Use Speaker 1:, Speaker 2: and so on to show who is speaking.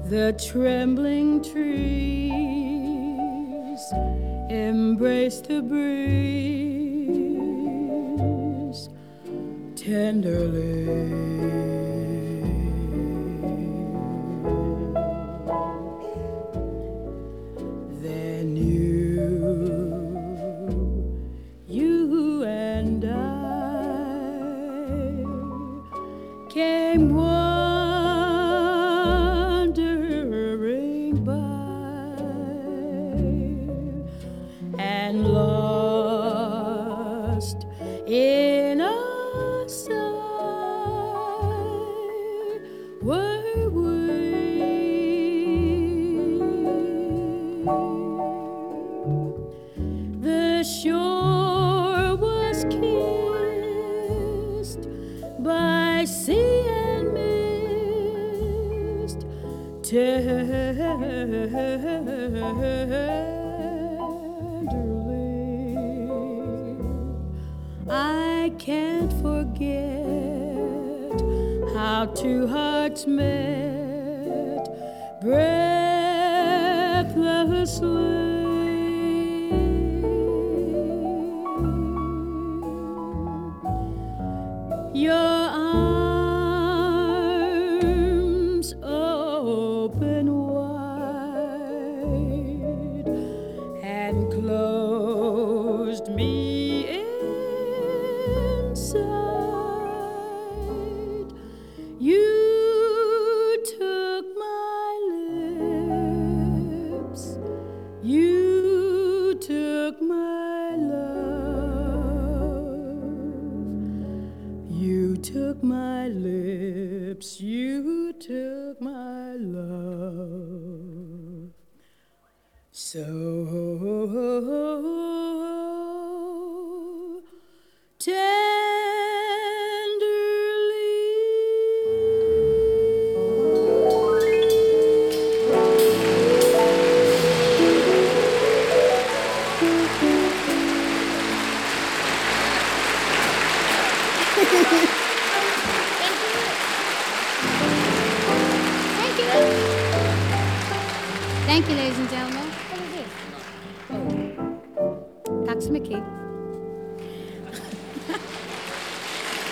Speaker 1: The trembling trees embrace the breeze tenderly. Then you and I came wandering by and lost in a sigh were we. The shore was kissed by sea and mist tenderly. I can't forget how two hearts met breathlessly. Your arms open wide and closed me inside. You took my lips, you took my love. You took my lips, you took my love. So
Speaker 2: Thank you, ladies and gentlemen. Tack så mycket.